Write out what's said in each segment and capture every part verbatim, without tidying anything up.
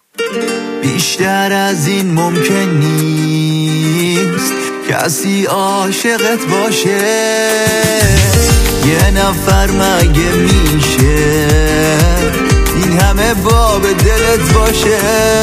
بیشتر از این ممکن نیست کسی عاشقت باشه، یه نفر مگه میشه این همه باب دلت باشه؟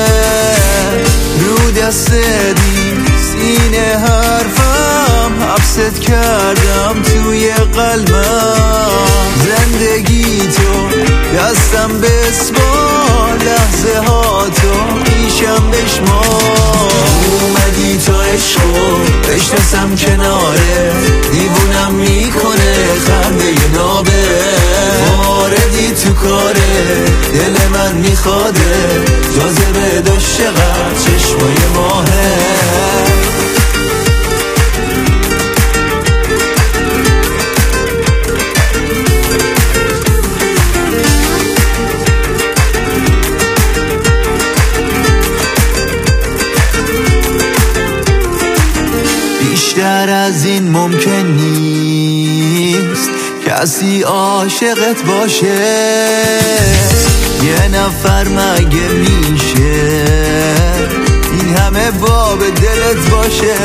رو دست دی سینه حرفم حبست کردم توی قلبم، زندگی تو دستم بسپار، لحظه ها تو پیشم بشمار. اومدی تا عشقو بشناسم کناره، دیوونم میکنه خنده نابه، واردی تو کاره دل من میخواده، جاذبه داشت چقدر چشمای ماهه. بیشتر از این ممکن نیست کسی عاشقت باشه، یه نفر مگه میشه این همه باب دلت باشه؟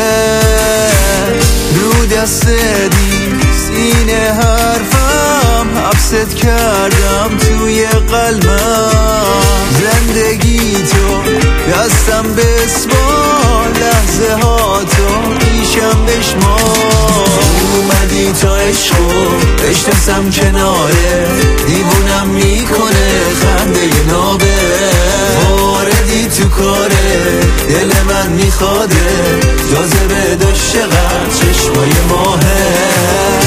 رو دست دی سینه حرفم حبست کردم توی قلبم، زندگی تو دستم بسپار، لحظه ها تو پیشم بشمار. اومدی تا عشقو بشناسم کناره، دیوونم میکنه خنده نابه، واردی تو کاره دل من میخواده، جاذبه داشت چقدر چشمای ماهه.